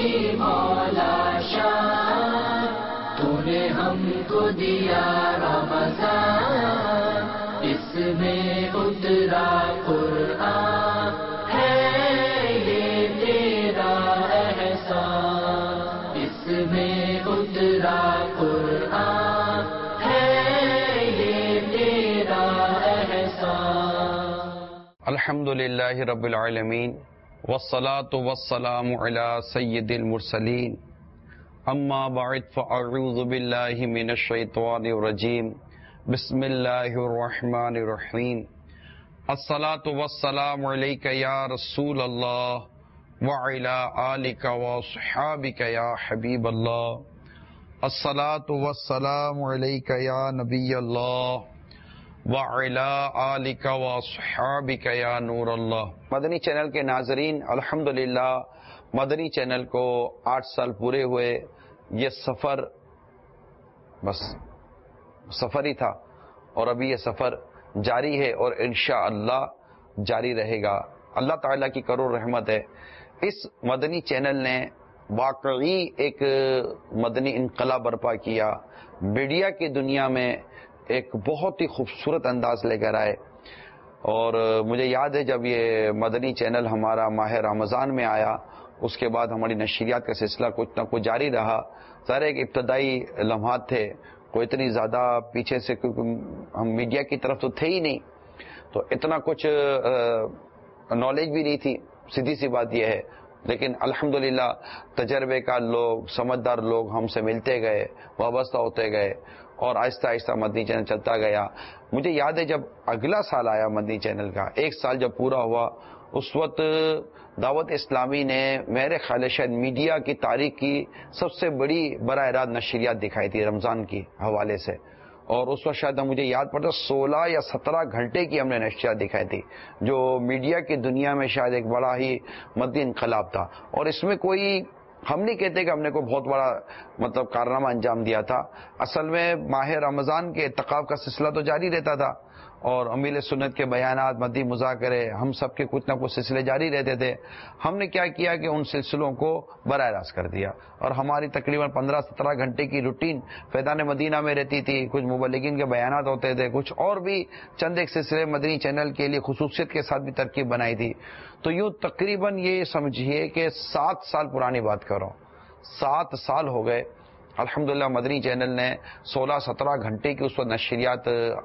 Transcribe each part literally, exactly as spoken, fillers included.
مولا شان، تو نے ہم کو دیا رمضان، اس میں اترا قرآن، ہے یہ تیرا احسان، اس میں اترا قرآن، ہے یہ تیرا احسان۔ الحمدللہ رب العالمین، والصلاة والسلام علی سید المرسلین، اما بعد فاعوذ باللہ من الشیطان الرجیم، بسم اللہ الرحمن الرحیم۔ الصلاة والسلام علیک یا رسول اللہ وعلی آلک واصحابک یا حبیب اللہ، الصلاة والسلام علیک یا نبی اللہ وعلی آلک واصحابک یا نور اللہ۔ مدنی چینل کے ناظرین، الحمدللہ مدنی چینل کو آٹھ سال پورے ہوئے۔ یہ سفر بس سفر ہی تھا اور ابھی یہ سفر جاری ہے اور انشاءاللہ جاری رہے گا۔ اللہ تعالیٰ کی کروڑ رحمت ہے، اس مدنی چینل نے واقعی ایک مدنی انقلاب برپا کیا، میڈیا کی دنیا میں ایک بہت ہی خوبصورت انداز لے کر آئے۔ اور مجھے یاد ہے جب یہ مدنی چینل ہمارا ماہ رمضان میں آیا، اس کے بعد ہماری نشریات کا سلسلہ کچھ نہ کچھ جاری رہا۔ ظاہر ایک ابتدائی لمحات تھے، کوئی اتنی زیادہ پیچھے سے کیونکہ ہم میڈیا کی طرف تو تھے ہی نہیں، تو اتنا کچھ نالج بھی نہیں تھی، سیدھی سی بات یہ ہے۔ لیکن الحمدللہ تجربے کا لوگ، سمجھدار لوگ ہم سے ملتے گئے، وابستہ ہوتے گئے اور آہستہ آہستہ مدنی چینل چلتا گیا۔ مجھے یاد ہے جب اگلا سال آیا مدنی چینل کا، ایک سال جب پورا ہوا، اس وقت دعوت اسلامی نے میرے خیال شاید میڈیا کی تاریخ کی سب سے بڑی براہ راست نشریات دکھائی تھی رمضان کی حوالے سے، اور اس وقت شاید مجھے یاد پڑتا سولہ یا سترہ گھنٹے کی ہم نے نشریات دکھائی تھی، جو میڈیا کی دنیا میں شاید ایک بڑا ہی مدنی انقلاب تھا۔ اور اس میں کوئی ہم نہیں کہتے کہ ہم نے کوئی بہت بڑا مطلب کارنامہ انجام دیا تھا، اصل میں ماہ رمضان کے اعتکاف کا سلسلہ تو جاری رہتا تھا اور امیل سنت کے بیانات، مدنی مذاکرے، ہم سب کے کچھ نہ کچھ سلسلے جاری رہتے تھے۔ ہم نے کیا کیا کہ ان سلسلوں کو براہ راست کر دیا، اور ہماری تقریباً پندرہ سترہ گھنٹے کی روٹین فیضان مدینہ میں رہتی تھی، کچھ مبلغین کے بیانات ہوتے تھے، کچھ اور بھی چند ایک سلسلے مدنی چینل کے لیے خصوصیت کے ساتھ بھی ترکیب بنائی تھی۔ تو یوں تقریباً یہ سمجھیے کہ سات سال پرانی بات کرو، سات سال ہو گئے۔ الحمدللہ مدنی چینل نے سولہ سترہ گھنٹے کی اس وقت نشریات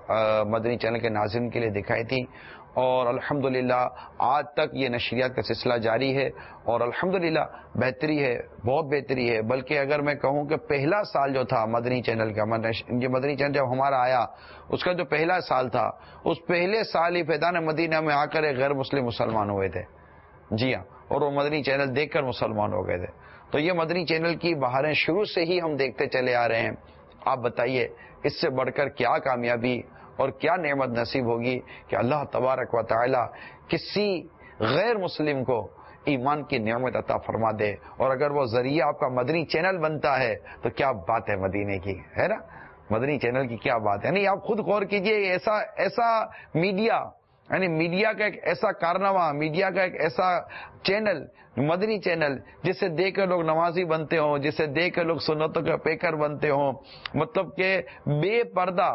مدنی چینل کے ناظرین کے لیے دکھائی تھی، اور الحمدللہ آج تک یہ نشریات کا سلسلہ جاری ہے، اور الحمدللہ بہتری ہے، بہت بہتری ہے۔ بلکہ اگر میں کہوں کہ پہلا سال جو تھا مدنی چینل کا، یہ مدنی چینل جب ہمارا آیا اس کا جو پہلا سال تھا، اس پہلے سال ہی فیضان مدینہ میں آ کر ایک غیر مسلم مسلمان ہوئے تھے، جی ہاں، اور وہ مدنی چینل دیکھ کر مسلمان ہو گئے تھے۔ تو یہ مدنی چینل کی بہاریں شروع سے ہی ہم دیکھتے چلے آ رہے ہیں۔ آپ بتائیے اس سے بڑھ کر کیا کامیابی اور کیا نعمت نصیب ہوگی کہ اللہ تبارک و تعالی کسی غیر مسلم کو ایمان کی نعمت عطا فرما دے، اور اگر وہ ذریعہ آپ کا مدنی چینل بنتا ہے تو کیا بات ہے مدینے کی، ہے نا؟ مدنی چینل کی کیا بات ہے، یعنی آپ خود غور کیجئے، ایسا ایسا میڈیا، یعنی میڈیا کا ایک ایسا کارنامہ، میڈیا کا ایک ایسا چینل، مدنی چینل، جسے دیکھ کر لوگ نمازی بنتے ہوں، جسے دیکھ کر لوگ سنتوں کے پیکر بنتے ہوں، مطلب کہ بے پردہ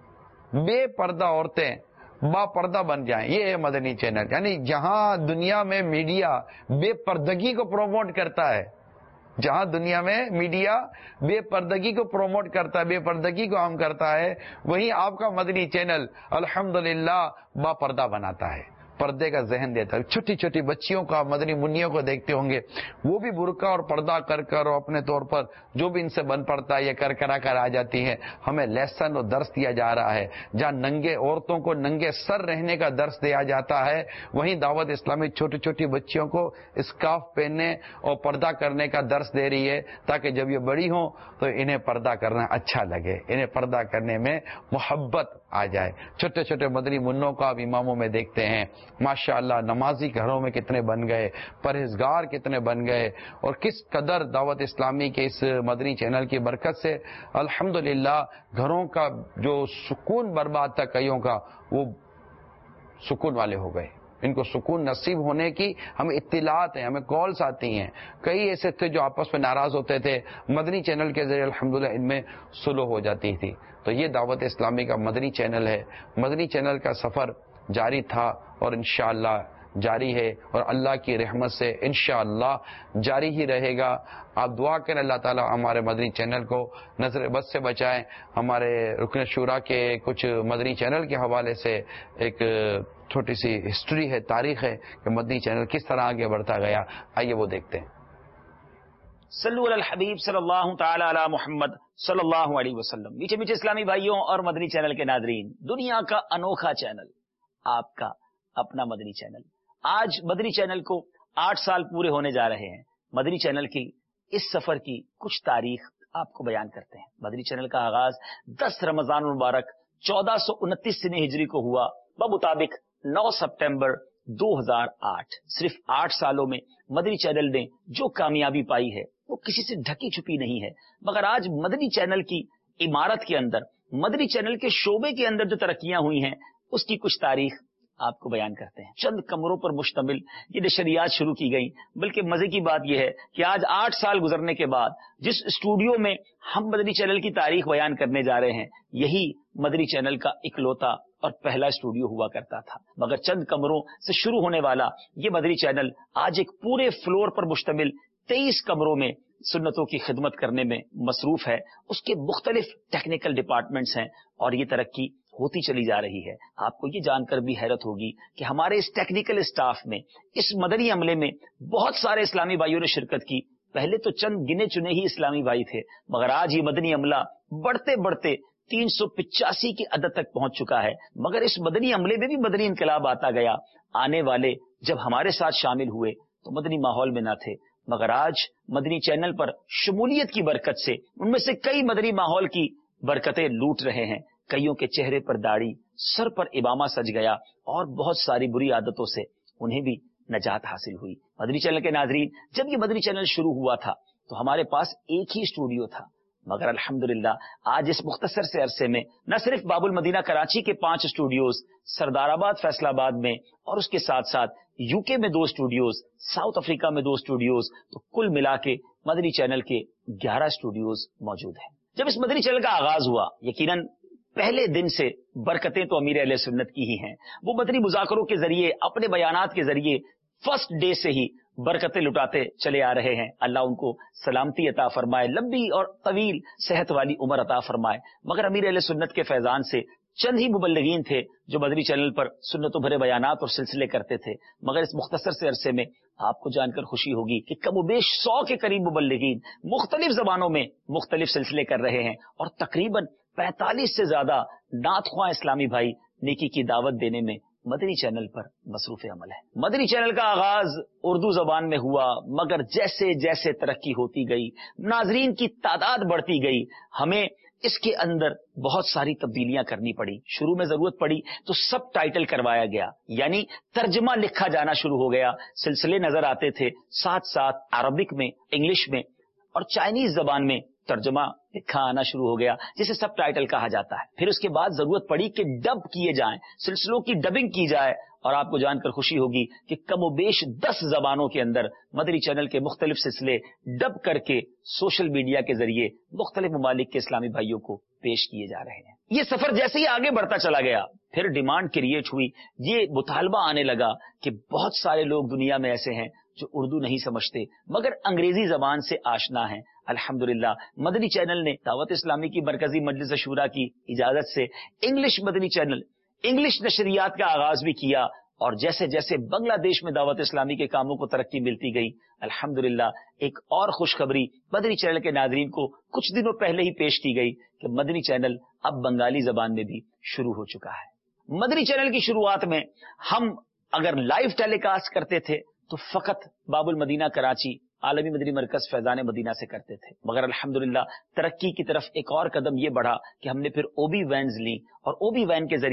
بے پردہ عورتیں با پردہ بن جائیں، یہ ہے مدنی چینل۔ یعنی جہاں دنیا میں میڈیا بے پردگی کو پروموٹ کرتا ہے، جہاں دنیا میں میڈیا بے پردگی کو پروموٹ کرتا ہے، بے پردگی کو عام کرتا ہے، وہیں آپ کا مدنی چینل الحمدللہ با پردہ بناتا ہے، پردے کا ذہن دیتا ہے۔ چھوٹی چھوٹی بچیوں کا، مدنی منیوں کو دیکھتے ہوں گے، وہ بھی برقع اور پردہ کر کر اور اپنے طور پر جو بھی ان سے بن پڑتا ہے یہ کر کرا کر آ جاتی ہیں۔ ہمیں لیسن اور درس دیا جا رہا ہے، جہاں ننگے عورتوں کو ننگے سر رہنے کا درس دیا جاتا ہے، وہیں دعوت اسلامی چھوٹی چھوٹی بچیوں کو اسکارف پہننے اور پردہ کرنے کا درس دے رہی ہے، تاکہ جب یہ بڑی ہوں تو انہیں پردہ کرنا اچھا لگے، انہیں پردہ کرنے میں محبت آ جائے۔ چھوٹے چھوٹے مدنی منوں کو آپ اماموں میں دیکھتے ہیں، ماشاءاللہ نمازی گھروں میں کتنے بن گئے، پرہیزگار کتنے بن گئے، اور کس قدر دعوت اسلامی کے اس مدنی چینل کی برکت سے الحمدللہ گھروں کا جو سکون برباد تھا کئیوں کا، وہ سکون والے ہو گئے، ان کو سکون نصیب ہونے کی ہمیں اطلاعات ہیں، ہمیں کالز آتی ہیں. کئی ایسے تھے جو آپس میں ناراض ہوتے تھے، مدنی چینل کے ذریعے الحمدللہ ان میں صلح ہو جاتی تھی. تو یہ دعوت اسلامی کا مدنی چینل ہے. مدنی چینل کا سفر جاری تھا اور انشاءاللہ جاری ہے، اور اللہ کی رحمت سے انشاءاللہ جاری ہی رہے گا. آپ دعا کریں اللہ تعالیٰ ہمارے مدنی چینل کو نظر بد سے بچائیں. ہمارے رکن شورا کے کچھ مدنی چینل کے حوالے سے ایک چھوٹی سی ہسٹری ہے، تاریخ ہے کہ مدنی چینل کس طرح آگے بڑھتا گیا. آئیے وہ دیکھتے ہیں. صلو علی الحبیب صلی اللہ تعالی علی محمد صلی اللہ علیہ وسلم. میٹھے میٹھے اسلامی بھائیوں اور مدنی چینل کے ناظرین، دنیا کا انوکھا چینل، آپ کا اپنا مدنی چینل. آج مدنی چینل کو آٹھ سال پورے ہونے جا رہے ہیں. مدنی چینل کی اس سفر کی کچھ تاریخ آپ کو بیان کرتے ہیں. مدنی چینل کا آغاز دس رمضان المبارک چودہ سو انتیس سنی ہجری کو ہوا، بمطابق نو سپٹمبر دو ہزار آٹھ. صرف آٹھ سالوں میں مدنی چینل نے جو کامیابی پائی ہے وہ کسی سے ڈھکی چھپی نہیں ہے. مگر آج مدنی چینل کی عمارت کے اندر، مدنی چینل کے شعبے کے اندر جو ترقیاں ہوئی ہیں اس کی کچھ تاریخ آپ کو بیان کرتے ہیں. چند کمروں پر مشتمل یہ نشریات شروع کی گئی. بلکہ مزے کی بات یہ ہے کہ آج آٹھ سال گزرنے کے بعد جس اسٹوڈیو میں ہم مدنی چینل کی تاریخ بیان کرنے جا رہے ہیں، یہی مدنی چینل کا اکلوتا اور پہلا اسٹوڈیو ہوا کرتا تھا. مگر چند کمروں سے شروع ہونے والا یہ مدنی چینل آج ایک پورے فلور پر مشتمل تیئیس کمروں میں سنتوں کی خدمت کرنے میں مصروف ہے. اس کے مختلف ٹیکنیکل ڈپارٹمنٹس ہیں اور یہ ترقی ہوتی چلی جا رہی ہے. آپ کو یہ جان کر بھی حیرت ہوگی کہ ہمارے اس ٹیکنیکل اسٹاف میں، اس مدنی عملے میں بہت سارے اسلامی بھائیوں نے شرکت کی. پہلے تو چند گنے چنے ہی اسلامی بھائی تھے، مگر آج یہ مدنی عملہ بڑھتے بڑھتے تین سو پچاسی کی عدد تک پہنچ چکا ہے. مگر اس مدنی عملے میں بھی مدنی انقلاب آتا گیا. آنے والے جب ہمارے ساتھ شامل ہوئے تو مدنی ماحول میں نہ تھے، مگر آج مدنی چینل پر شمولیت کی برکت سے ان میں سے کئی مدنی ماحول کی برکتیں لوٹ رہے ہیں. کئیوں کے چہرے پر داڑھی، سر پر امامہ سج گیا اور بہت ساری بری عادتوں سے انہیں بھی نجات حاصل ہوئی. مدنی چینل کے ناظرین، جب یہ مدنی چینل شروع ہوا تھا تو ہمارے پاس ایک ہی اسٹوڈیو تھا. مگر الحمدللہ آج اس مختصر سے عرصے میں نہ صرف باب المدینہ کراچی کے پانچ اسٹوڈیوز، سردار آباد فیصل آباد میں، اور اس کے ساتھ ساتھ یو کے میں دو اسٹوڈیوز، ساؤتھ افریقہ میں دو اسٹوڈیوز، تو کل ملا کے مدنی چینل کے گیارہ اسٹوڈیوز موجود ہیں. جب اس مدنی چینل کا آغاز ہوا، یقیناً پہلے دن سے برکتیں تو امیر اہل سنت کی ہی ہیں. وہ مدنی مذاکروں کے ذریعے، اپنے بیانات کے ذریعے فرسٹ ڈے سے ہی برکتیں لٹاتے چلے آ رہے ہیں. اللہ ان کو سلامتی عطا فرمائے، لمبی اور طویل صحت والی عمر عطا فرمائے. مگر امیر اہل سنت کے فیضان سے چند ہی مبلغین تھے جو مدنی چینل پر سنتوں بھرے بیانات اور سلسلے کرتے تھے. مگر اس مختصر سے عرصے میں آپ کو جان کر خوشی ہوگی کہ کم و بیش سو کے قریب مبلغین مختلف زبانوں میں مختلف سلسلے کر رہے ہیں، اور تقریباً پینتالیس سے زیادہ نعت خواں اسلامی بھائی نیکی کی دعوت دینے میں مدنی چینل پر مصروف عمل ہے. مدنی چینل کا آغاز اردو زبان میں ہوا، مگر جیسے جیسے ترقی ہوتی گئی، ناظرین کی تعداد بڑھتی گئی، ہمیں اس کے اندر بہت ساری تبدیلیاں کرنی پڑی. شروع میں ضرورت پڑی تو سب ٹائٹل کروایا گیا، یعنی ترجمہ لکھا جانا شروع ہو گیا. سلسلے نظر آتے تھے، ساتھ ساتھ عربک میں، انگلش میں اور چائنیز زبان میں ترجمہ لکھا آنا شروع ہو گیا، جسے سب ٹائٹل کہا جاتا ہے. پھر اس کے بعد ضرورت پڑی کہ ڈب کیے جائیں، سلسلوں کی ڈبنگ کی جائے. اور آپ کو جان کر خوشی ہوگی کہ کم و بیش دس زبانوں کے اندر مدنی چینل کے مختلف سلسلے ڈب کر کے سوشل میڈیا کے ذریعے مختلف ممالک کے اسلامی بھائیوں کو پیش کیے جا رہے ہیں. یہ سفر جیسے ہی آگے بڑھتا چلا گیا، پھر ڈیمانڈ کریٹ ہوئی، یہ مطالبہ آنے لگا کہ بہت سارے لوگ دنیا میں ایسے ہیں جو اردو نہیں سمجھتے مگر انگریزی زبان سے آشنا ہیں. الحمدللہ مدنی چینل نے دعوت اسلامی کی مرکزی مجلس شورا کی اجازت سے انگلش مدنی چینل، انگلش نشریات کا آغاز بھی کیا. اور جیسے جیسے بنگلہ دیش میں دعوت اسلامی کے کاموں کو ترقی ملتی گئی، الحمدللہ ایک اور خوشخبری مدنی چینل کے ناظرین کو کچھ دنوں پہلے ہی پیش کی گئی کہ مدنی چینل اب بنگالی زبان میں بھی شروع ہو چکا ہے. مدنی چینل کی شروعات میں ہم اگر لائیو ٹیلی کاسٹ کرتے تھے تو فقط باب المدینہ کراچی عالمی مدنی مرکز فیضان مدینہ سے کرتے تھے. مگر الحمدللہ ترقی کی طرف ایک اور قدم یہ بڑھا کہ ہم نے پھر او بی وینز لی، اور او بی وین کے ذریعے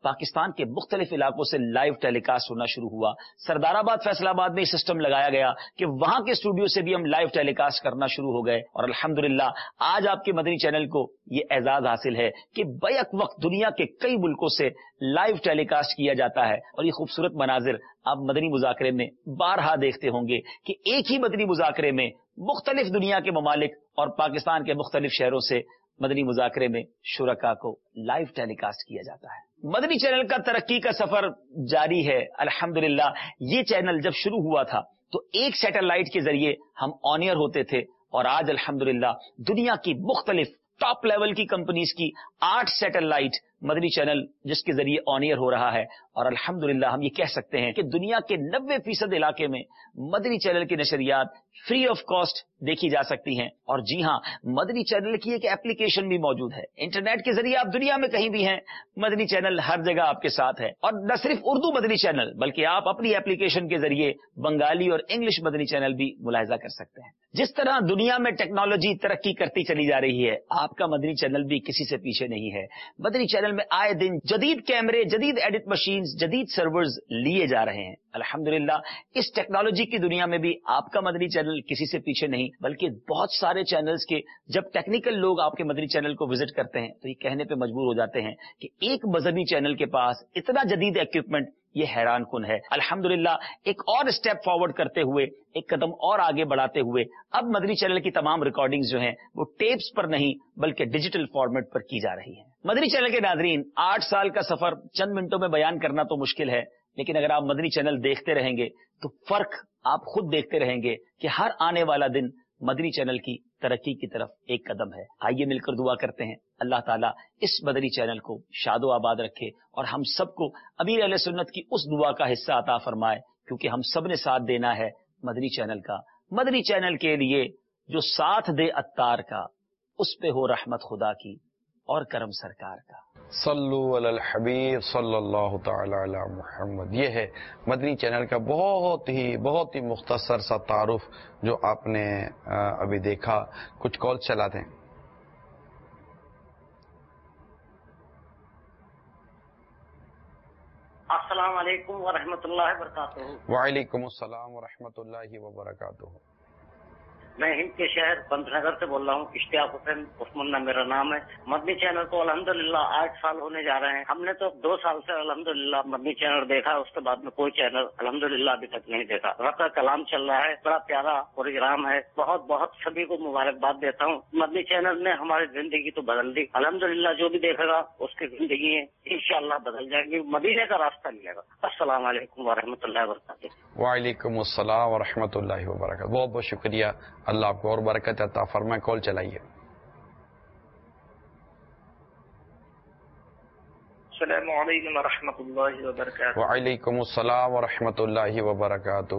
پاکستان کے مختلف علاقوں سے لائیو ٹیلی کاسٹ ہونا شروع ہوا. سردار آباد فیصل آباد میں یہ سسٹم لگایا گیا کہ وہاں کے اسٹوڈیو سے بھی ہم لائیو ٹیلی کاسٹ کرنا شروع ہو گئے, اور الحمدللہ آج آپ کے مدنی چینل کو یہ اعزاز حاصل ہے کہ بیک وقت دنیا کے کئی ملکوں سے لائیو ٹیلی کاسٹ کیا جاتا ہے. اور یہ خوبصورت مناظر آپ مدنی مذاکرے میں بارہا دیکھتے ہوں گے کہ ایک ہی مدنی مذاکرے میں مختلف دنیا کے ممالک اور پاکستان کے مختلف شہروں سے مدنی مذاکرے میں شرکا کو لائیو ٹیلی کاسٹ کیا جاتا ہے. مدنی چینل کا ترقی کا سفر جاری ہے الحمدللہ. یہ چینل جب شروع ہوا تھا تو ایک سیٹلائٹ کے ذریعے ہم آن ایئر ہوتے تھے, اور آج الحمدللہ دنیا کی مختلف ٹاپ لیول کی کمپنیز کی آٹھ سیٹلائٹ مدنی چینل جس کے ذریعے آن ایئر ہو رہا ہے. اور الحمدللہ ہم یہ کہہ سکتے ہیں کہ دنیا کے نبے فیصد علاقے میں مدنی چینل کی نشریات فری آف کاسٹ دیکھی جا سکتی ہیں. اور جی ہاں, مدنی چینل کی ایک ایپلیکیشن بھی موجود ہے. انٹرنیٹ کے ذریعے آپ دنیا میں کہیں بھی ہیں, مدنی چینل ہر جگہ آپ کے ساتھ ہے. اور نہ صرف اردو مدنی چینل بلکہ آپ اپنی ایپلیکیشن کے ذریعے بنگالی اور انگلش مدنی چینل بھی ملاحظہ کر سکتے ہیں. جس طرح دنیا میں ٹیکنالوجی ترقی کرتی چلی جا رہی ہے, آپ کا مدنی چینل بھی کسی سے پیچھے نہیں ہے. مدنی چینل میں آئے دن جدید کیمرے, جدید ایڈٹ مشینز, جدید سرورز لیے جا رہے ہیں. الحمدللہ اس ٹیکنالوجی کی دنیا میں بھی آپ کا مدنی چینل کسی سے پیچھے نہیں, بلکہ بہت سارے چینلز کے جب ٹیکنیکل لوگ آپ کے مدنی چینل کو وزٹ کرتے ہیں تو یہ کہنے پہ مجبور ہو جاتے ہیں کہ ایک مذہبی چینل کے پاس اتنا جدید ایکوپمنٹ, یہ حیران کن ہے. الحمدللہ ایک اور اسٹیپ فارورڈ کرتے ہوئے, ایک قدم اور آگے بڑھاتے ہوئے اب مدنی چینل کی تمام ریکارڈنگز جو ہیں وہ ٹیپس پر نہیں بلکہ ڈیجیٹل فارمیٹ پر کی جا رہی ہیں. مدنی چینل کے ناظرین, آٹھ سال کا سفر چند منٹوں میں بیان کرنا تو مشکل ہے, لیکن اگر آپ مدنی چینل دیکھتے رہیں گے تو فرق آپ خود دیکھتے رہیں گے کہ ہر آنے والا دن مدنی چینل کی ترقی کی طرف ایک قدم ہے. آئیے مل کر دعا کرتے ہیں اللہ تعالیٰ اس مدنی چینل کو شاد و آباد رکھے اور ہم سب کو امیر اہل سنت کی اس دعا کا حصہ عطا فرمائے, کیونکہ ہم سب نے ساتھ دینا ہے مدنی چینل کا. مدنی چینل کے لیے جو ساتھ دے اتار کا, اس پہ ہو رحمت خدا کی اور کرم سرکار کا. صلو علی الحبیب صلی اللہ تعالی علی محمد. یہ ہے مدنی چینل کا بہت ہی بہت ہی مختصر سا تعارف جو آپ نے ابھی دیکھا. کچھ کال چلاتے ہیں. السلام علیکم ورحمۃ اللہ وبرکاتہ. وعلیکم السلام ورحمۃ اللہ وبرکاتہ. میں ہند کے شہر پنت نگر سے بول رہا ہوں. اشتیاق حسین عثمانہ میرا نام ہے. مدنی چینل کو الحمدللہ آٹھ سال ہونے جا رہے ہیں. ہم نے تو دو سال سے الحمدللہ مدنی چینل دیکھا, اس کے بعد میں کوئی چینل الحمدللہ ابھی تک نہیں دیکھا. رب کا کلام چل رہا ہے, بڑا پیارا پروگرام ہے. بہت بہت سبھی کو مبارکباد دیتا ہوں. مدنی چینل نے ہماری زندگی تو بدل دی الحمدللہ. جو بھی دیکھے گا اس کی زندگی انشاءاللہ بدل جائے گی, مدینے کا راستہ ملے گا. السلام علیکم ورحمۃ اللہ وبرکاتہ. وعلیکم السلام ورحمۃ اللہ وبرکاتہ. بہت بہت شکریہ, اللہ آپ کو اور برکت عطا فرمائے. کال چلائیے. السلام علیکم ورحمۃ اللہ وبرکاتہ. وعلیکم السلام ورحمۃ اللہ وبرکاتہ.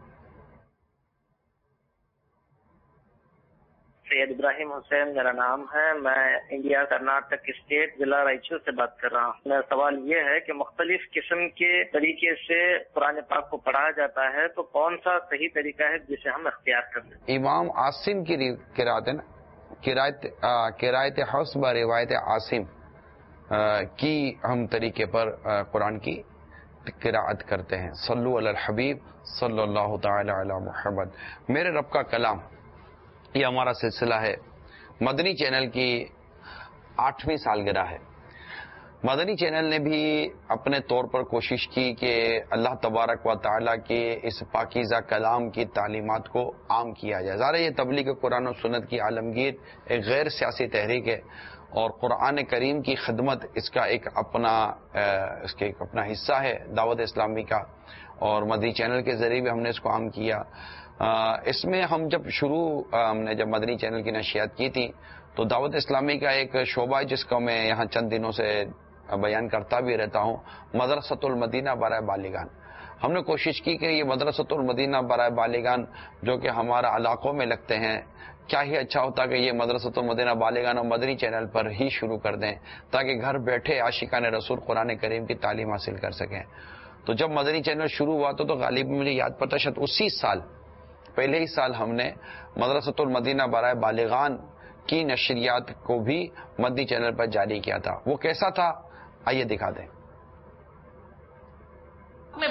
سید ابراہیم حسین میرا نام ہے. میں انڈیا کرناٹک اسٹیٹ ضلع رائچور سے بات کر رہا ہوں. میرا سوال یہ ہے کہ مختلف قسم کے طریقے سے قرآن پاک کو پڑھایا جاتا ہے, تو کون سا صحیح طریقہ ہے جسے ہم اختیار کر لیں؟ امام عاصم کی قرات ہے نا, قرات قرات حفص با روایت عاصم کی ہم طریقے پر قرآن کی قراءت کرتے ہیں. صلو علی الحبیب صلی اللہ تعالی علی محمد. میرے رب کا کلام, یہ ہمارا سلسلہ ہے. مدنی چینل کی آٹھویں سالگرہ ہے. مدنی چینل نے بھی اپنے طور پر کوشش کی کہ اللہ تبارک و تعالیٰ کے اس پاکیزہ کلام کی تعلیمات کو عام کیا جائے. ظاہر یہ تبلیغ قرآن و سنت کی عالمگیر ایک غیر سیاسی تحریک ہے, اور قرآن کریم کی خدمت اس کا ایک اپنا اس کے ایک اپنا حصہ ہے دعوت اسلامی کا, اور مدنی چینل کے ذریعے بھی ہم نے اس کو عام کیا. اس میں ہم جب شروع ہم نے جب مدنی چینل کی نشریات کی تھی تو دعوت اسلامی کا ایک شعبہ ہے جس کو میں یہاں چند دنوں سے بیان کرتا بھی رہتا ہوں, مدرسۃ المدینہ برائے بالغان. ہم نے کوشش کی کہ یہ مدرسۃ المدینہ برائے بالغان جو کہ ہمارا علاقوں میں لگتے ہیں, کیا ہی اچھا ہوتا کہ یہ مدرسۃ المدینہ بالغان اور مدنی چینل پر ہی شروع کر دیں تاکہ گھر بیٹھے عاشقان رسول قرآن کریم کی تعلیم حاصل کر سکیں. تو جب مدنی چینل شروع ہوا تو, تو غالباً مجھے یاد پڑتا شاید اسی سال پہلے ہی سال ہم نے مدرسۃ المدینہ برائے بالغان کی نشریات کو بھی مدنی چینل پر جاری کیا تھا. وہ کیسا تھا آئیے دکھا دیں.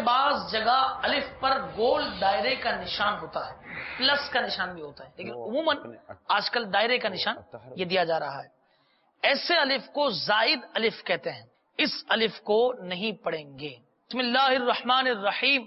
بعض جگہ الف پر گول دائرے کا نشان ہوتا ہے، پلس کا نشان بھی ہوتا ہے، لیکن عموماً آج کل دائرے کا نشان یہ دیا جا رہا ہے. ایسے الف کو زائد الف کہتے ہیں، اس الف کو نہیں پڑھیں گے. بسم اللہ الرحمن الرحیم.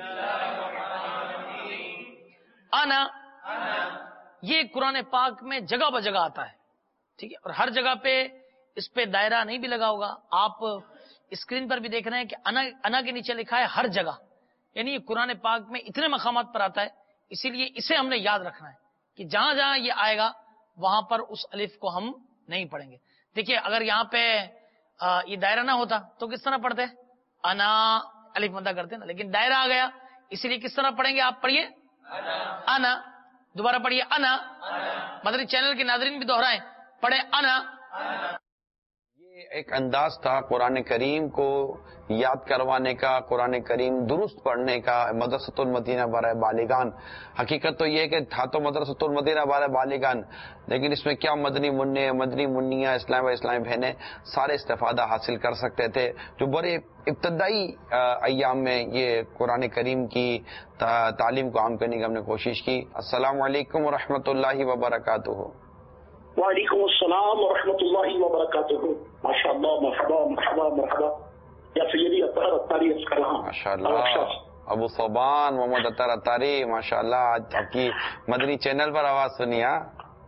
انا یہ قرآن پاک میں جگہ بہ جگہ آتا ہے، ٹھیک ہے، اور ہر جگہ پہ اس پہ دائرہ نہیں بھی لگا ہوگا. آپ اسکرین پر بھی دیکھ رہے ہیں کہ انا انا کے نیچے لکھا ہے ہر جگہ، یعنی یہ قرآن پاک میں اتنے مقامات پر آتا ہے، اسی لیے اسے ہم نے یاد رکھنا ہے کہ جہاں جہاں یہ آئے گا وہاں پر اس الف کو ہم نہیں پڑھیں گے. دیکھیے اگر یہاں پہ آ, یہ دائرہ نہ ہوتا تو کس طرح پڑھتے؟ انا الف مدہ کرتے نا، لیکن دائرہ آ گیا اسی لیے کس طرح پڑھیں گے؟ آپ پڑھیے انا، دوبارہ پڑھیے انا. مدنی چینل کے ناظرین بھی دوہرائیں، پڑھے انا. یہ ایک انداز تھا قرآن کریم کو یاد کروانے کا، قرآن کریم درست پڑھنے کا. مدرسۃ المدینہ برائے بالغان، حقیقت تو یہ کہ تھا تو مدرسۃ المدینہ برائے بالغان، لیکن اس میں کیا مدنی منع، مدنی منیاں، اسلام و اسلامی بہنیں سارے استفادہ حاصل کر سکتے تھے، جو بڑے ابتدائی ایام میں یہ قرآن کریم کی تعلیم کو عام کرنے کی ہم نے کوشش کی. السلام علیکم ورحمۃ اللہ وبرکاتہ. وعلیکم السلام ورحمۃ اللہ وبرکاتہ. ماشاء اللہ، مرحبا مرحبا مرحبا. یا سیدی اطہر اتاری عرض کر رہا ہوں. ماشاء اللہ ابو صوبان محمد اطہر اتاری، ماشاء اللہ آج آپ کی مدنی چینل پر آواز سنی. ہاں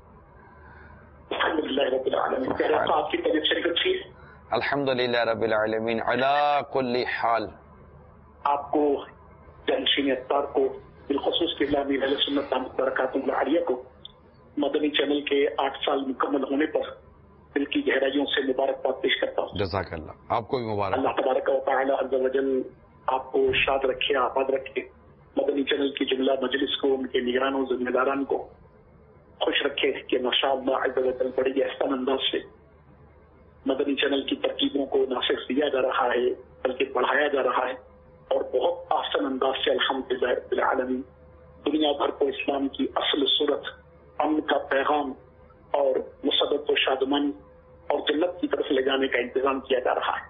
الحمد للہ رب العالمین. آپ کی طبیعت شریف اچھی ہے؟ الحمد للہ رب العالمین علی کل حال. آپ کو جنشین اطہار کو بالخصوص قبلہ امیر اہل سنت دامت برکاتہ العالیہ کو مدنی چینل کے آٹھ سال مکمل ہونے پر دل کی گہرائیوں سے مبارکباد پیش کرتا ہوں. جزاک اللہ. آپ کو بھی مبارک. اللہ تبارک و تعالی عز و جل آپ کو شاد رکھے، آباد رکھے. مدنی چینل کی جملہ مجلس کو، ان کے نگرانوں ذمہ داران کو خوش رکھے کہ ماشاء اللہ عز و جل بڑی احسان انداز سے مدنی چینل کی ترکیبوں کو نہ صرف دیا جا رہا ہے بلکہ بڑھایا جا رہا ہے، اور بہت آسان انداز سے الحمدللہ رب العالمین دنیا بھر کو اسلام کی اصل صورت، امن کا پیغام اور مسرت و شادمانی اور جنت کی طرف لے جانے کا انتظام کیا جا رہا ہے.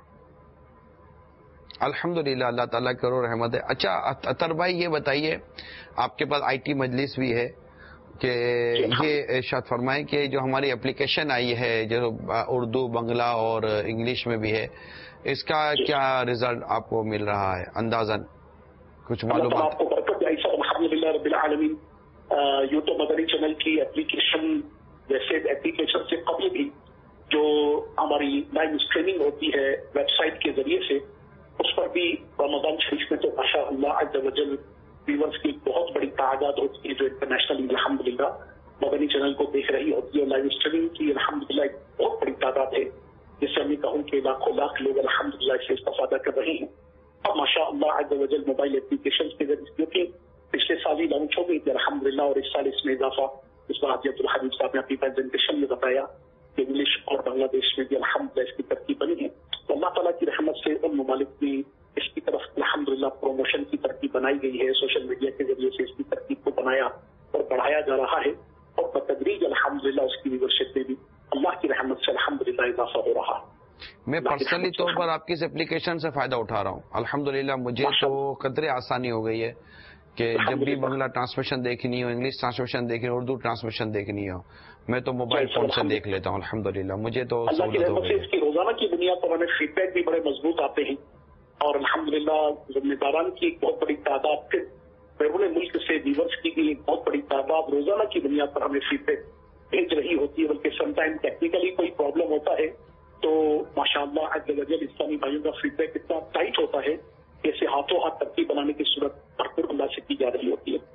الحمدللہ، اللہ تعالیٰ کی کرو رحمت ہے. اچھا اطہر بھائی یہ بتائیے، آپ کے پاس آئی ٹی مجلس بھی ہے، کہ یہ ارشاد فرمائیں کہ جو ہماری اپلیکیشن آئی ہے جو اردو، بنگلہ اور انگلش میں بھی ہے، اس کا کیا رزلٹ آپ کو مل رہا ہے اندازاً کچھ معلومات؟ آپ کو برکت دے سب الحمدللہ رب العالمین. یوں تو مدنی چینل کی اپلیکیشن ویسے اپلیکیشن سے قبل بھی جو ہماری لائیو اسٹریمنگ ہوتی ہے ویب سائٹ کے ذریعے سے، اس پر بھی رمضان شریف میں تو ماشاء اللہ عز و جل ویورز کی بہت بڑی تعداد ہوتی ہے جو انٹرنیشنلی الحمدللہ مدنی چینل کو دیکھ رہی ہوتی ہے. لائیو اسٹریمنگ کی الحمدللہ ایک بہت بڑی تعداد ہے، جس سے میں کہوں کہ لاکھوں لاکھ لوگ الحمدللہ سے استفادہ کر رہے ہیں. اب ماشاء اللہ عز و جل موبائل اپلیکیشن کے ذریعے، کیونکہ پچھلے سال ہی لانچ ہو گئی تھی الحمدللہ، اور اس سال اس میں اضافہ اس بار حضرت الحبیب صاحب نے اپنی پریزنٹیشن میں بتایا کہ انگلش اور بنگلہ دیش میں بھی الحمدللہ اس کی ترتیب بنی ہے. تو اللہ تعالیٰ کی رحمت سے ان ممالک میں اس کی طرف الحمدللہ پروموشن کی ترتیب بنائی گئی ہے، سوشل میڈیا کے ذریعے سے اس کی ترتیب کو بنایا اور بڑھایا جا رہا ہے، اور بتدریج الحمدللہ اس کی ویورشپ میں بھی اللہ کی رحمت سے الحمدللہ اضافہ ہو رہا ہے. میں پرسنلی طور پر آپ کی اس اپلیکیشن سے فائدہ اٹھا رہا ہوں الحمدللہ. مجھے تو قدرے آسانی ہو گئی ہے کہ جب بھی بنگلہ ٹرانسمیشن دیکھنی ہو، انگلش ٹرانسمیشن دیکھنی ہو، اردو ٹرانسمیشن دیکھنی ہو، میں تو موبائل فون سے دیکھ لیتا ہوں الحمدللہ. مجھے تو اللہ کی رحمت سے اس کی روزانہ کی بنیاد پر ہمیں فیڈ بیک بھی بڑے مضبوط آتے ہیں، اور الحمدللہ ذمہ داران کی ایک بہت بڑی تعداد، پھر بیرون ملک سے ویورز کی بھی ایک بہت بڑی تعداد روزانہ کی بنیاد پر ہمیں فیڈ بیک بھیج رہی ہوتی ہے. بلکہ سم ٹائم ٹیکنیکلی کوئی پرابلم ہوتا ہے تو ماشاء اللہ عز و جل اسلامی بھائیوں کا فیڈ بیک اتنا ٹائٹ ہوتا ہے کہ اسے ہاتھوں ہاتھ ترتیب بنانے کی صورت بھرپور اللہ سے کی جا رہی ہوتی ہے.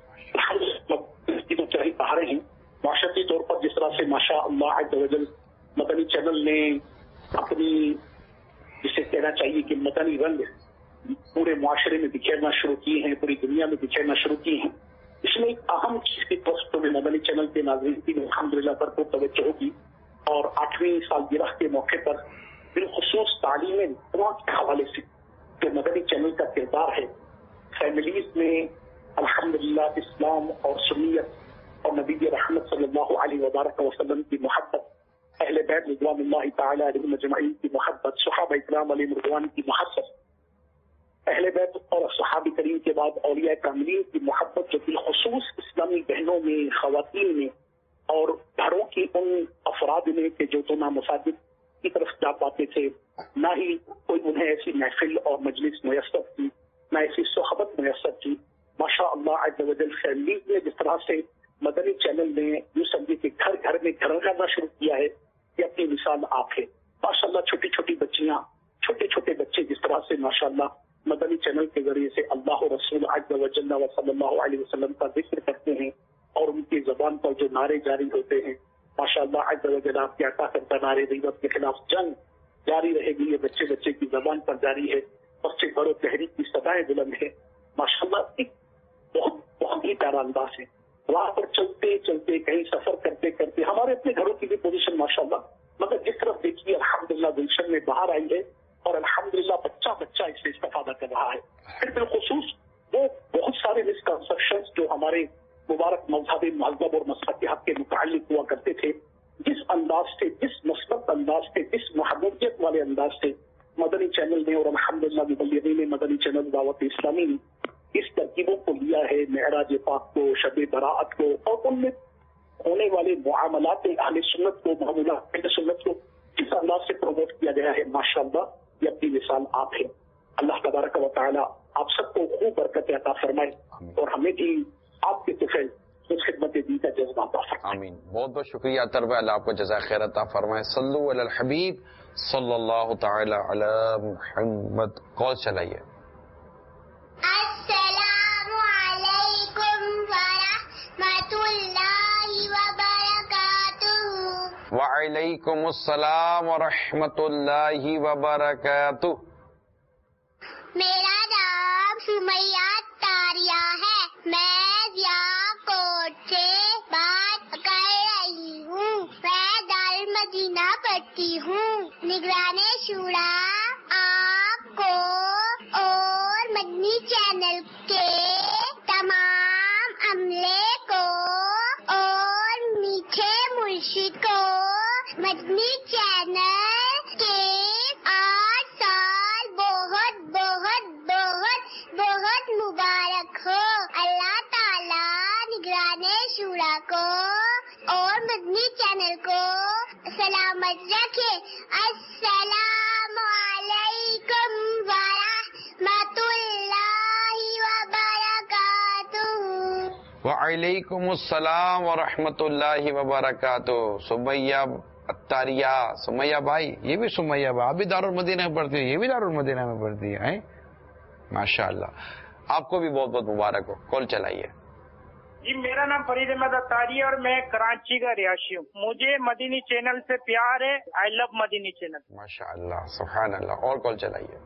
اس کی تو چاہیے بہاریں ہیں معاشرتی طور پر، جس طرح سے ماشاء اللہ عز و جل مدنی چینل نے اپنی، جسے کہنا چاہیے کہ مدنی رنگ پورے معاشرے میں بکھیرنا شروع کیے ہیں، پوری دنیا میں بکھیرنا شروع کیے ہیں. اس میں ایک اہم چیز کی طرف میں مدنی چینل کے ناظرین کی الحمدللہ پر کو توجہ ہوگی، اور آٹھویں سالگرہ کے موقع پر بالخصوص تعلیم کے حوالے سے جو مدنی چینل کا کردار ہے فیملیز میں الحمدللہ اسلام اور سنیت اور نبی رحمت صلی اللہ علیہ وبارک وسلم کی محبت، اہل بیت رضوان اللہ تعالی علیہم اجمعین کی محبت، صحابہ اکرام علیہم رضوان کی محبت، اہل بیت اور صحابہ کریم کے بعد اولیاء کاملین کی محبت جو بالخصوص اسلامی بہنوں میں، خواتین میں اور گھروں کی ان افراد میں کہ جو تو نہ مساجد کی طرف جا پاتے تھے، نہ ہی کوئی انہیں ایسی محفل اور مجلس میسر کی، نہ ایسی صحبت میسر کی. ماشاء اللہ عز و جل فیملی نے جس طرح سے مدنی چینل نے یوں سمجھے کہ گھر گھر میں گھر کرنا شروع کیا ہے، یہ اپنی مثال آپ ہے. ماشاء اللہ چھوٹی چھوٹی بچیاں، چھوٹے چھوٹے بچے جس طرح سے ماشاء اللہ مدنی چینل کے ذریعے سے اللہ و رسول عز و جل و صلی اللہ علیہ وسلم کا ذکر کرتے ہیں اور ان کی زبان پر جو نعرے جاری ہوتے ہیں، ماشاء اللہ عز و جل آپ کے عطا کرتا نعرے غیبت کے خلاف جنگ جاری رہے گی، یہ بچے بچے کی زبان پر جاری ہے. بچے بڑوں تحریک کی صدائیں بلند ہے. ماشاء اللہ ایک بہت بہت ہی پیارا انداز ہے. وہاں پر چلتے چلتے کہیں سفر کرتے کرتے ہمارے اپنے گھروں کی بھی پوزیشن ماشاء اللہ، مگر جس طرف دیکھیے الحمدللہ گلشن میں باہر آئی ہے اور الحمدللہ بچہ بچہ اس سے استفادہ کر رہا ہے. پھر بالخصوص وہ بہت سارے مسکنسپشنز جو ہمارے مبارک مذہبی مہذب اور مسلک حق کے متعلق ہوا کرتے تھے، جس انداز سے، جس مثبت انداز سے، جس محبوبیت والے انداز سے مدنی چینل نے اور الحمدللہ مبلغین مدنی چینل دعوت اسلامی نے اس ترکیبوں کو لیا ہے، معراج پاک کو، شب براءت کو اور ان میں ہونے والے معاملات اہل سنت کو، معاملات اہل سنت کو جس انداز سے پروموٹ کیا گیا ہے، ماشاء اللہ یہ اپنی مثال آپ ہے. اللہ تبارک و تعالی آپ سب کو خوب برکت عطا فرمائے اور ہمیں بھی آپ کے طفل اس خدمت دین کا جذبہ عطا فرمائے. آمین. بہت بہت شکریہ اطہر بھائی، اللہ آپ کو جزائے خیر عطا فرمائے. صلو علی الحبیب صلی اللہ تعالی علی محمد. کال چلائیے. السلام علیکم ورحمۃ اللہ وبرکاتہ. وعلیکم السلام ورحمۃ اللہ وبرکاتہ. میرا نام سمیہ تاریہ ہے. میں ضیاء کوٹ سے بات کر رہی ہوں. میں دارالمدینہ پڑھتی ہوں. نگران شورا آپ کو اور مدنی چینل کے تمام عملے کو اور میٹھے مرشد کو مدنی چینل کے آٹھ سال بہت بہت بہت بہت مبارک ہو. اللہ تعالیٰ نگران شورا کو اور مدنی چینل کو سلامت رکھے. السلام علیکم ورحمۃ اللہ وبرکاتہ. وعلیکم السلام ورحمۃ اللہ وبرکاتہ. سمیہ اتاریہ، سمیہ بھائی، یہ بھی سمیہ بھائی، آپ بھی دارالمدینہ میں پڑھتی ہے، یہ بھی دارالمدینہ میں پڑھتی ہے. ماشاء اللہ، آپ کو بھی بہت بہت مبارک ہو. کال چلائیے. جی میرا نام فرید احمد اتاری ہے اور میں کراچی کا رہائشی ہوں. مجھے مدنی چینل سے پیار ہے. آئی لو مدنی چینل. ماشاء اللہ، سبحان اللہ. اور کال چلائیے.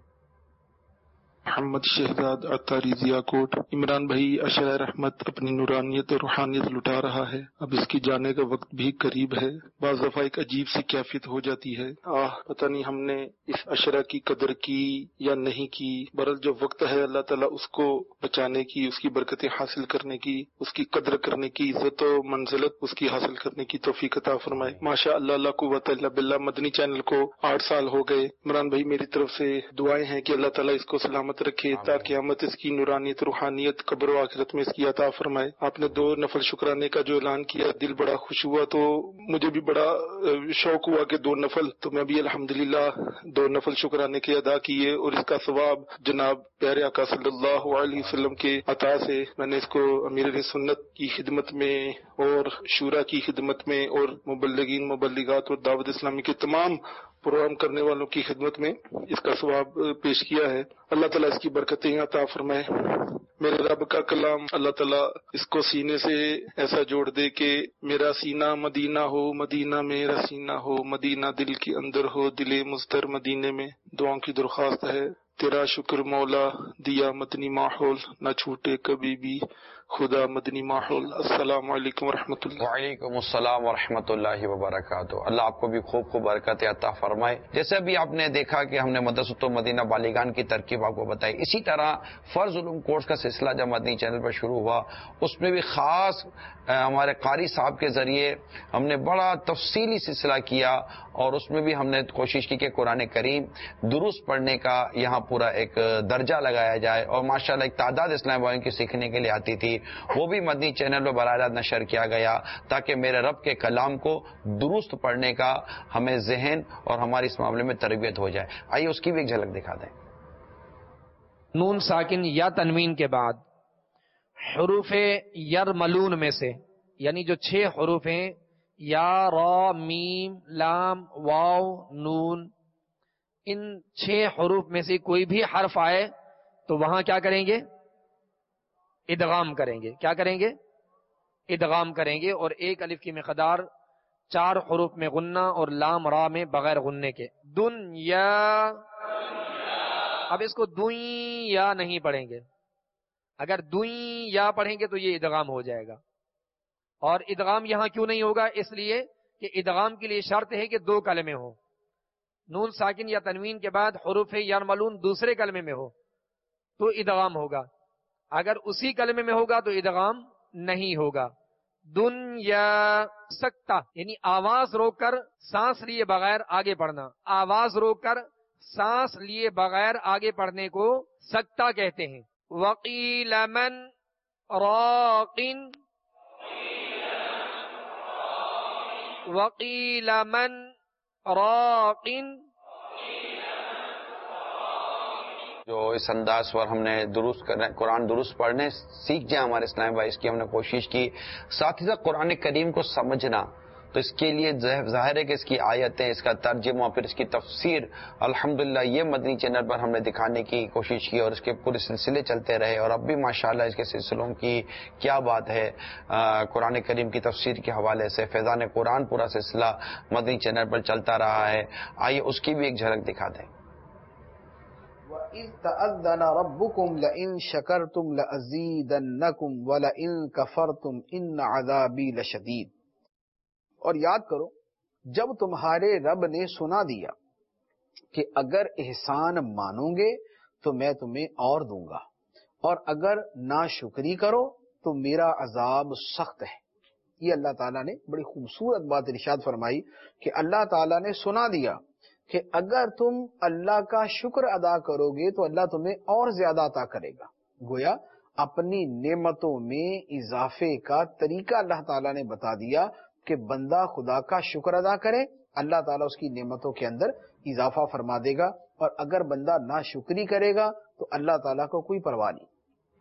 محمد شہزاد اتاری ضیاء کوٹ. عمران بھائی اشرۂ رحمت اپنی نورانیت اور روحانیت لٹا رہا ہے، اب اس کی جانے کا وقت بھی قریب ہے. بعض دفعہ ایک عجیب سی کیفیت ہو جاتی ہے، آہ پتہ نہیں ہم نے اس اشرا کی قدر کی یا نہیں کی. برل جو وقت ہے اللہ تعالیٰ اس کو بچانے کی، اس کی برکتیں حاصل کرنے کی، اس کی قدر کرنے کی، عزت و منزلت اس کی حاصل کرنے کی توفیق عطا فرمائے. ماشاء اللہ لا قوت الا باللہ. مدنی چینل کو آٹھ سال ہو گئے. عمران بھائی میری طرف سے دعائیں ہیں کہ اللہ تعالیٰ اس کو سلامت رکھے تاکہ قیامت اس کی نورانیت روحانیت قبر و آخرت میں اس کی عطا فرمائے. آپ نے دو نفل شکرانے کا جو اعلان کیا دل بڑا خوش ہوا، تو مجھے بھی بڑا شوق ہوا کہ دو نفل، تو میں بھی الحمدللہ دو نفل شکرانے کے ادا کیے اور اس کا ثواب جناب پیارے آقا صلی اللہ علیہ وسلم کے عطا سے میں نے اس کو امیر سنت کی خدمت میں اور شورا کی خدمت میں اور مبلغین مبلغات اور دعوت اسلامی کے تمام پروگرام کرنے والوں کی خدمت میں اس کا ثواب پیش کیا ہے. اللہ تعالیٰ اس کی برکتیں عطا فرمائے. میرے رب کا کلام اللہ تعالیٰ اس کو سینے سے ایسا جوڑ دے کہ میرا سینہ مدینہ ہو، مدینہ میرا سینہ ہو، مدینہ دل کے اندر ہو، دل مضطر مدینے میں. دعاؤں کی درخواست ہے. تیرا شکر مولا، دیا مدنی ماحول، نہ چھوٹے کبھی بھی خدا مدنی ماحول۔ السلام علیکم ورحمۃ اللہ۔ وعلیکم السلام ورحمۃ اللہ وبرکاتہ۔ اللہ آپ کو بھی خوب خوب برکت عطا فرمائے۔ جیسے ابھی آپ نے دیکھا کہ ہم نے مدرسۃ المدینہ بالغان کی ترکیب آپ کو بتائی، اسی طرح فرض علوم کورس کا سلسلہ جب مدنی چینل پر شروع ہوا، اس میں بھی خاص ہمارے قاری صاحب کے ذریعے ہم نے بڑا تفصیلی سلسلہ کیا، اور اس میں بھی ہم نے کوشش کی کہ قرآن کریم درست پڑھنے کا یہاں پورا ایک درجہ لگایا جائے، اور ماشاءاللہ ایک تعداد اسلام بھائیوں کی سیکھنے کے لیے آتی تھی، وہ بھی مدنی چینل پر براہ راست نشر کیا گیا، تاکہ میرے رب کے کلام کو درست پڑھنے کا ہمیں ذہن اور ہماری اس معاملے میں تربیت ہو جائے۔ آئیے اس کی بھی ایک جھلک دکھا دیں۔ نون ساکن یا تنوین کے بعد حروف یرملون میں سے، یعنی جو چھ حروف ہیں، یا، را، میم، لام، واو، نون، ان چھ حروف میں سے کوئی بھی حرف آئے تو وہاں کیا کریں گے؟ ادغام کریں گے۔ کیا کریں گے؟ ادغام کریں گے، اور ایک الف کی مقدار چار حروف میں غنہ اور لام را میں بغیر غننے کے۔ دنیا، اب اس کو دوئیں یا نہیں پڑھیں گے، اگر دوئیں یا پڑھیں گے تو یہ ادغام ہو جائے گا، اور ادغام یہاں کیوں نہیں ہوگا؟ اس لیے کہ ادغام کے لیے شرط ہے کہ دو کلمے ہوں۔ نون ساکن یا تنوین کے بعد حروف یرملون دوسرے کلمے میں ہو تو ادغام ہوگا، اگر اسی کلمے میں ہوگا تو ادغام نہیں ہوگا۔ دنیا، سکتا یعنی آواز روک کر سانس لیے بغیر آگے پڑھنا، آواز روک کر سانس لیے بغیر آگے پڑھنے کو سکتا کہتے ہیں۔ وقیل من راقن، وقیل من راقن، جو اس انداز پر ہم نے درست کرنے قرآن درست پڑھنے سیکھ جائیں ہمارے اسلام بھائی، اس کی ہم نے کوشش کی۔ ساتھ ہی ساتھ قرآن کریم کو سمجھنا، تو اس کے لیے ظاہر ہے کہ اس کی آیتیں، اس کا ترجمہ، پھر اس کی تفسیر الحمدللہ یہ مدنی چینل پر ہم نے دکھانے کی کوشش کی، اور اس کے پورے سلسلے چلتے رہے، اور اب بھی ماشاءاللہ اس کے سلسلوں کی کیا بات ہے۔ قرآن کریم کی تفسیر کے حوالے سے فیضان قرآن پورا سلسلہ مدنی چینل پر چلتا رہا ہے، آئیے اس کی بھی ایک جھلک دکھا دیں۔ وَإِذْ تَأَذَّنَ رَبُّكُمْ لَئِن شَكَرْتُمْ لَأَزِيدَنَّكُمْ وَلَئِن كَفَرْتُمْ إِنَّ عَذَابِي لَشَدِيدٌ۔ اور یاد کرو جب تمہارے رب نے سنا دیا کہ اگر احسان مانو گے تو میں تمہیں اور دوں گا، اور اگر ناشکری کرو تو میرا عذاب سخت ہے۔ یہ اللہ تعالیٰ نے بڑی خوبصورت بات ارشاد فرمائی کہ اللہ تعالیٰ نے سنا دیا کہ اگر تم اللہ کا شکر ادا کرو گے تو اللہ تمہیں اور زیادہ عطا کرے گا۔ گویا اپنی نعمتوں میں اضافے کا طریقہ اللہ تعالیٰ نے بتا دیا کہ بندہ خدا کا شکر ادا کرے، اللہ تعالیٰ اس کی نعمتوں کے اندر اضافہ فرما دے گا، اور اگر بندہ ناشکری کرے گا تو اللہ تعالیٰ کو کوئی پرواہ نہیں۔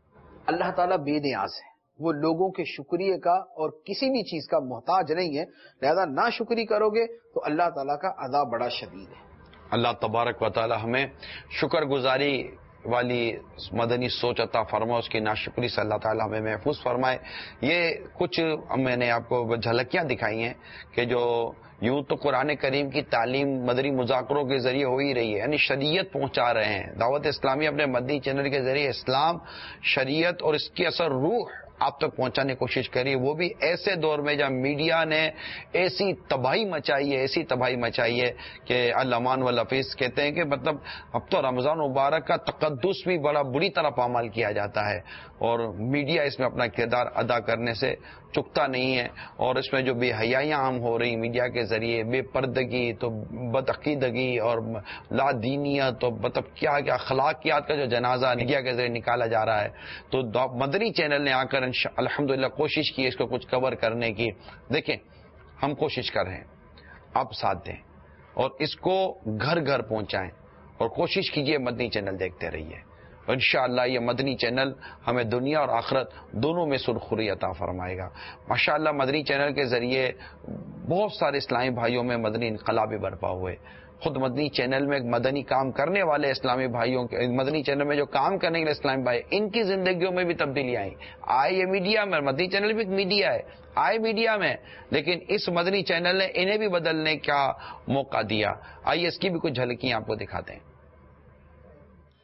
اللہ تعالیٰ بے نیاز ہے، وہ لوگوں کے شکریہ کا اور کسی بھی چیز کا محتاج نہیں ہے، لہذا ناشکری کرو گے تو اللہ تعالیٰ کا عذاب بڑا شدید ہے۔ اللہ تبارک و تعالی ہمیں شکر گزاری والی مدنی سوچ عطا فرما، اس کی ناشکری سے اللہ تعالیٰ ہمیں محفوظ فرمائے۔ یہ کچھ میں نے آپ کو جھلکیاں دکھائی ہیں کہ جو یوں تو قرآن کریم کی تعلیم مدنی مذاکروں کے ذریعے ہو ہی رہی ہے، یعنی شریعت پہنچا رہے ہیں۔ دعوت اسلامی اپنے مدنی چینل کے ذریعے اسلام، شریعت اور اس کی اثر روح آپ تک پہنچانے کی کوشش کری، وہ بھی ایسے دور میں جب میڈیا نے ایسی تباہی مچائی ہے ایسی تباہی مچائی ہے کہ الامان والحفیظ کہتے ہیں کہ مطلب اب تو رمضان مبارک کا تقدس بھی بڑا بری طرح پامال کیا جاتا ہے، اور میڈیا اس میں اپنا کردار ادا کرنے سے چکتا نہیں ہے، اور اس میں جو بے حیائیاں عام ہو رہی میڈیا کے ذریعے، بے پردگی تو بدعقیدگی اور لا دینیت تو مطلب کیا کیا اخلاقیات کا جو جنازہ میڈیا کے ذریعے نکالا جا رہا ہے، تو مدنی چینل نے آ کر الحمدللہ کوشش کی اس کو کچھ کور کرنے کی۔ دیکھیں ہم کوشش کر رہے ہیں، آپ ساتھ دیں اور اس کو گھر گھر پہنچائیں، اور کوشش کیجئے مدنی چینل دیکھتے رہیے، اور انشاءاللہ یہ مدنی چینل ہمیں دنیا اور آخرت دونوں میں سرخری عطا فرمائے گا۔ ماشاءاللہ مدنی چینل کے ذریعے بہت سارے اسلامی بھائیوں میں مدنی انقلاب برپا ہوئے۔ خود مدنی چینل میں مدنی کام کرنے والے اسلامی بھائیوں کے، مدنی چینل میں جو کام کرنے کے لیے اسلامی بھائی، ان کی زندگیوں میں بھی تبدیلی آئی۔ آئے یہ میڈیا میں، مدنی چینل بھی ایک میڈیا ہے، آئے میڈیا میں، لیکن اس مدنی چینل نے انہیں بھی بدلنے کا موقع دیا۔ آئیے اس کی بھی کچھ جھلکیاں آپ کو دکھاتے ہیں۔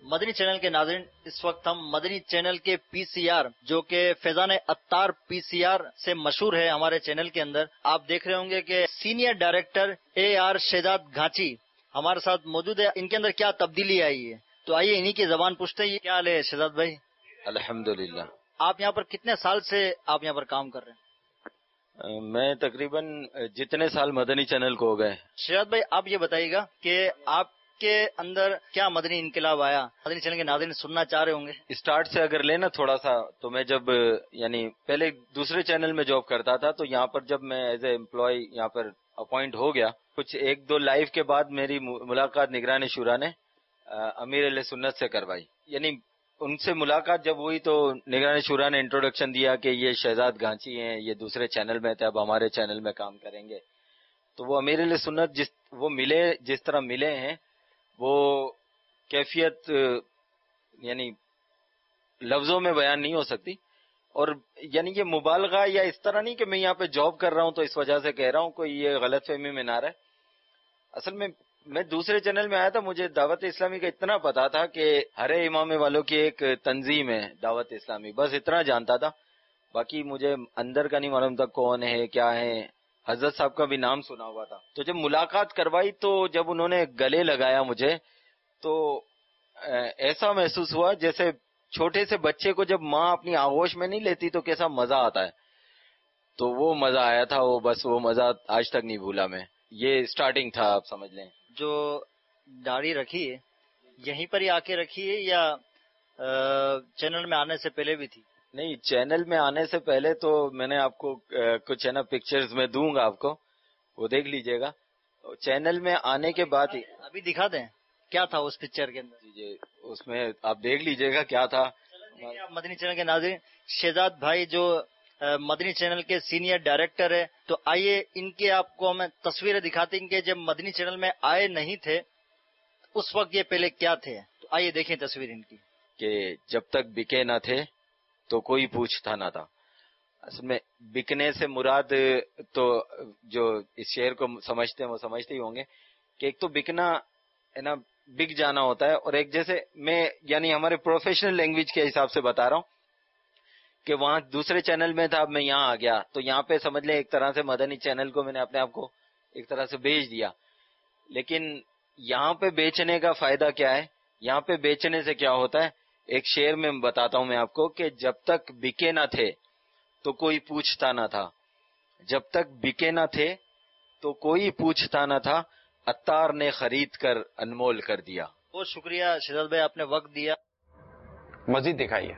مدنی چینل کے ناظرین، اس وقت ہم مدنی چینل کے پی سی آر جو کہ فیضان عطار پی سی آر سے مشہور ہے ہمارے چینل کے اندر، آپ دیکھ رہے ہوں گے کہ senior director A R Shahzad Ghanchi ہمارے ساتھ موجود ہے. ان کے اندر کیا تبدیلی آئی ہے تو آئیے انہی کی زبان پوچھتے ہیں. کیا حال ہے شہزاد بھائی؟ الحمدللہ. آپ یہاں پر کتنے سال سے آپ یہاں پر کام کر رہے ہیں؟ میں تقریباً جتنے سال مدنی چینل کو ہو گئے. شہزاد بھائی آپ یہ بتائیے گا کہ آپ کے اندر کیا مدنی انقلاب آیا؟ مدنی چینل کے ناظرین سننا چاہ رہے ہوں گے. اسٹارٹ سے اگر لینا تھوڑا سا تو میں جب یعنی پہلے دوسرے چینل میں جاب کرتا تھا تو یہاں پر جب میں ایز اے امپلائی یہاں پر اپوائنٹ ہو گیا، کچھ ایک دو لائیو کے بعد میری ملاقات نگران شورا نے امیر اہل سنت سے کروائی. یعنی ان سے ملاقات جب ہوئی تو نگران شورا نے انٹروڈکشن دیا کہ یہ شہزاد گھانچی ہیں، یہ دوسرے چینل میں تھے، اب ہمارے چینل میں کام کریں گے. تو وہ امیر اہل سنت جس وہ ملے جس طرح ملے ہیں وہ کیفیت یعنی لفظوں میں بیان نہیں ہو سکتی. اور یعنی یہ مبالغہ یا اس طرح نہیں کہ میں یہاں پہ جاب کر رہا ہوں تو اس وجہ سے کہہ رہا ہوں، کوئی یہ غلط فہمی میں نہ رہے. اصل میں میں دوسرے چینل میں آیا تھا، مجھے دعوت اسلامی کا اتنا پتا تھا کہ ہر امام والوں کی ایک تنظیم ہے دعوت اسلامی، بس اتنا جانتا تھا. باقی مجھے اندر کا نہیں معلوم تھا کون ہے کیا ہے. حضرت صاحب کا بھی نام سنا ہوا تھا. تو جب ملاقات کروائی تو جب انہوں نے گلے لگایا مجھے تو ایسا محسوس ہوا جیسے چھوٹے سے بچے کو جب ماں اپنی آغوش میں نہیں لیتی تو کیسا مزہ آتا ہے. تو وہ مزہ آیا تھا، وہ بس وہ مزہ آج تک نہیں بھولا میں. یہ سٹارٹنگ تھا آپ سمجھ لیں. جو داڑھی رکھی ہے یہیں پر ہی آ کے رکھی ہے یا چینل میں آنے سے پہلے بھی تھی؟ نہیں، چینل میں آنے سے پہلے تو میں نے آپ کو کچھ ہے نا پکچرز میں دوں گا آپ کو، وہ دیکھ لیجئے گا. چینل میں آنے کے بعد ہی ابھی دکھا دیں کیا تھا اس پکچر کے اندر. جی اس میں آپ دیکھ لیجئے گا کیا تھا. مدنی چینل کے ناظرین، شہزاد بھائی جو مدنی چینل کے سینئر ڈائریکٹر ہے، تو آئیے ان کے آپ کو ہمیں تصویریں دکھاتے ہیں کہ جب مدنی چینل میں آئے نہیں تھے اس وقت یہ پہلے کیا تھے. تو آئیے دیکھیں تصویر ان کی. کہ جب تک بکے نہ تھے تو کوئی پوچھتا نہ تھا. اصل میں بکنے سے مراد تو جو اس شعر کو سمجھتے ہیں وہ سمجھتے ہی ہوں گے کہ ایک تو بکنا ہے نا، بک جانا ہوتا ہے، اور ایک جیسے میں یعنی ہمارے پروفیشنل لینگویج کے حساب سے بتا رہا ہوں کہ وہاں دوسرے چینل میں تھا، اب میں یہاں آ گیا تو یہاں پہ سمجھ لیں ایک طرح سے مدنی چینل کو میں نے اپنے آپ کو ایک طرح سے بیچ دیا. لیکن یہاں پہ بیچنے کا فائدہ کیا ہے؟ یہاں پہ بیچنے سے کیا ہوتا ہے؟ ایک شعر میں بتاتا ہوں میں آپ کو کہ جب تک بکے نہ تھے تو کوئی پوچھتا نہ تھا. جب تک بکے نہ تھے تو کوئی پوچھتا نہ تھا، عطار نے خرید کر انمول کر دیا. بہت شکریہ شہزاد بھائی، آپ نے وقت دیا. مزید دکھائیے.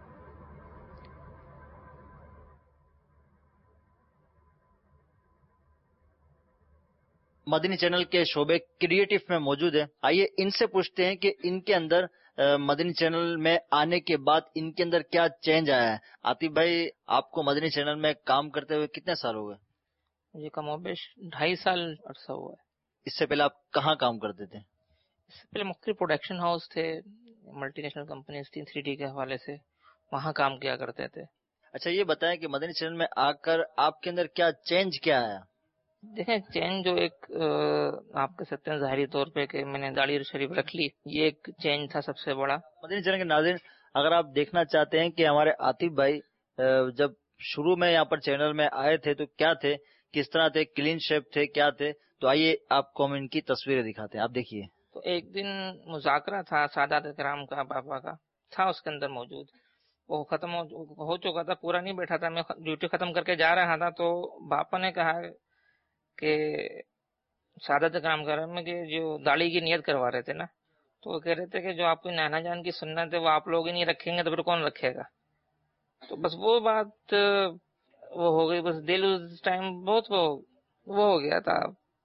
مدنی چینل کے شعبے کریٹو میں موجود ہیں. آئیے ان سے پوچھتے ہیں کہ ان کے اندر مدنی چینل میں آنے کے بعد ان کے اندر کیا چینج آیا ہے. عاطف بھائی، آپ کو مدنی چینل میں کام کرتے ہوئے کتنے سال ہو گئے؟ مجھے کم و بیش ڈھائی سال عرصہ ہوا ہے. اس سے پہلے آپ کہاں کام کرتے تھے؟ اس سے پہلے مختلف پروڈکشن ہاؤس تھے، ملٹی نیشنل کمپنیز تھیں تھری ڈی کے حوالے سے، وہاں کام کیا کرتے تھے. اچھا یہ بتائیں کہ مدنی چینل میں آ کر آپ کے اندر کیا چینج کیا آیا؟ دیکھیں چینج جو ایک آپ کہہ سکتے ہیں ظاہری طور پہ کہ میں نے داڑھی شریف رکھ لی، یہ ایک چینج تھا سب سے بڑا. مدنی چینل کے ناظرین اگر آپ دیکھنا چاہتے ہیں کہ ہمارے عاطف بھائی جب شروع میں یہاں پر چینل میں آئے تھے تو کیا تھے، کس طرح تھے، کلین شیپ تھے، کیا تھے، تو آئیے آپ کو ہم ان کی تصویریں دکھاتے ہیں. آپ دیکھیے. تو ایک دن مذاکرہ تھا سادات کرام کا، بابا کا تھا اس کے اندر موجود، وہ ختم ہو چکا تھا، پورا نہیں بیٹھا تھا، میں ڈیوٹی ختم کر کے جا رہا تھا تو باپا نے کہا کہ سادات کرام کرام میں کہ جو داڑھی کی نیت کروا رہے تھے نا، تو وہ کہہ رہے تھے کہ جو آپ کی نانا جان کی سنت ہے وہ آپ لوگ ہی نہیں رکھیں گے تو پھر کون رکھے گا. تو بس وہ بات وہ ہو گئی، بس دل اس ٹائم بہت وہ وہ ہو گیا تھا،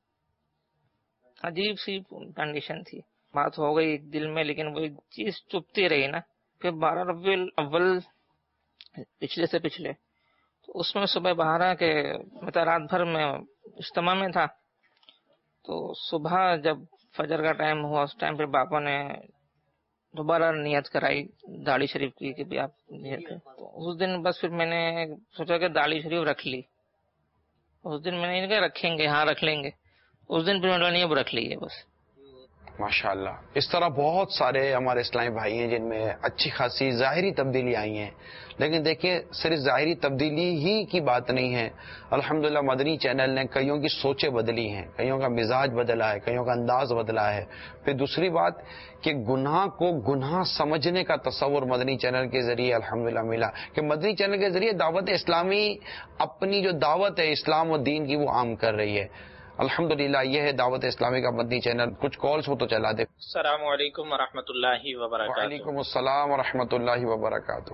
عجیب سی کنڈیشن تھی. بات ہو گئی دل میں لیکن وہ چیز چپتی رہی نا. پھر بارہ ربیع الاول پچھلے سے پچھلے تو اس میں صبح بہارا کہ میں رات بھر میں اجتماع میں تھا، تو صبح جب فجر کا ٹائم ہوا اس ٹائم پھر باپا نے دوبارہ نیت کرائی داڑھی شریف کی کہ بھی آپ نیت کریں. تو اس دن بس پھر میں نے سوچا کہ داڑھی شریف رکھ لی. اس دن میں نے کہا رکھیں گے، ہاں رکھ لیں گے. اس دن پھر میں نے اب رکھ لی ہے بس. ماشاءاللہ. اس طرح بہت سارے ہمارے اسلامی بھائی ہیں جن میں اچھی خاصی ظاہری تبدیلی آئی ہیں، لیکن دیکھیں صرف ظاہری تبدیلی ہی کی بات نہیں ہے. الحمدللہ مدنی چینل نے کئیوں کی سوچیں بدلی ہیں، کئیوں کا مزاج بدلا ہے، کئیوں کا انداز بدلا ہے. پھر دوسری بات کہ گناہ کو گناہ سمجھنے کا تصور مدنی چینل کے ذریعے الحمدللہ ملا، کہ مدنی چینل کے ذریعے دعوت اسلامی اپنی جو دعوت ہے اسلام و دین کی وہ عام کر رہی ہے. الحمدللہ یہ ہے دعوت اسلامی کا مدنی چینل. کچھ کالز ہو تو چلا دے. السلام علیکم ورحمۃ اللہ وبرکاتہ. وعلیکم السلام ورحمۃ اللہ وبرکاتہ.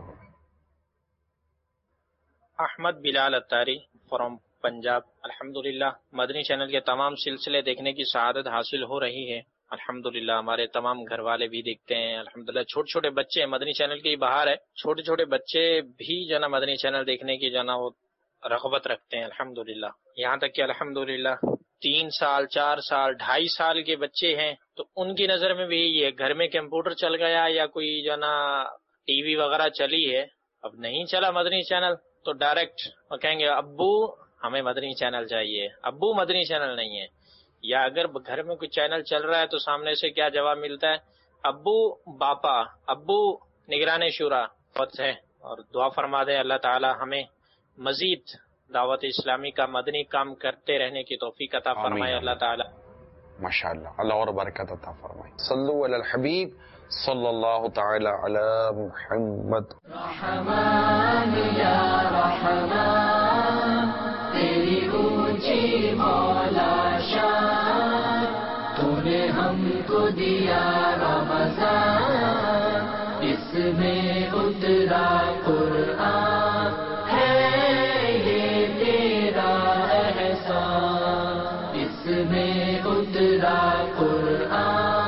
احمد بلال اتاری فرام پنجاب. الحمدللہ مدنی چینل کے تمام سلسلے دیکھنے کی سعادت حاصل ہو رہی ہے. الحمدللہ ہمارے تمام گھر والے بھی دیکھتے ہیں. الحمدللہ چھوٹے چھوٹے بچے، مدنی چینل کی بہار ہے، چھوٹے چھوٹے بچے بھی جو نا مدنی چینل دیکھنے کی جو نا وہ رغبت رکھتے ہیں. الحمدللہ یہاں تک کہ الحمدللہ تین سال چار سال ڈھائی سال کے بچے ہیں تو ان کی نظر میں بھی یہ گھر میں کمپیوٹر چل گیا یا کوئی جو نا ٹی وی وغیرہ چلی ہے، اب نہیں چلا مدنی چینل تو ڈائریکٹ وہ کہیں گے ابو ہمیں مدنی چینل چاہیے، ابو مدنی چینل نہیں ہے. یا اگر گھر میں کوئی چینل چل رہا ہے تو سامنے سے کیا جواب ملتا ہے؟ ابو باپا، ابو نگران شورا. بہت ہے اور دعا فرما دیں اللہ تعالی ہمیں مزید دعوت اسلامی کا مدنی کام کرتے رہنے کی توفیق عطا فرمائے اللہ تعالی. ماشاءاللہ اللہ اور برکت عطا فرمائے. صلو علی الحبیب صلی اللہ تعالی علی محمد. رحمان یا رحمان تیری اونچی مولا شان، تو نے ہم کو دیا رمضان، اس میں اترا قرآن، اس میں اترا قرآن.